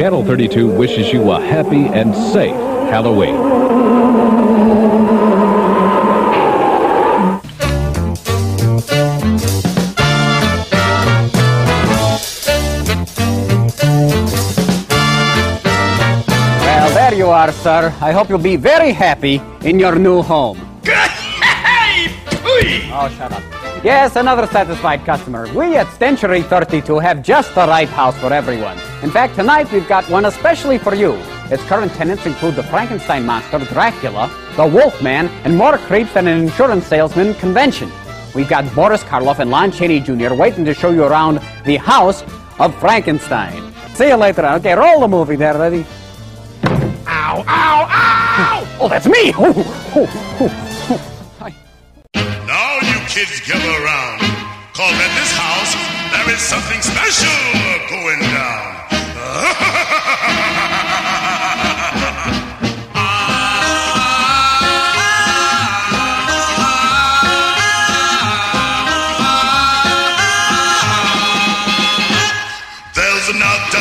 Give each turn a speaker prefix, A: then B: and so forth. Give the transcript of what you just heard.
A: Channel 32 wishes you a happy and safe Halloween.
B: Well, there you are, sir. I hope you'll be very happy in your new home. Oh, shut up. Yes, another satisfied customer. We at Century 32 have just the right house for everyone. In fact, tonight we've got one especially for you. Its current tenants include the Frankenstein monster, Dracula, the Wolfman, and more creeps than an insurance salesman convention. We've got Boris Karloff and Lon Chaney Jr. waiting to show you around the house of Frankenstein. See you later on. Okay, roll the movie there, ready? Ow, ow, ow! Oh, that's me! Hi.
C: Now you kids gather around, cause at this house there is something special going down. There's another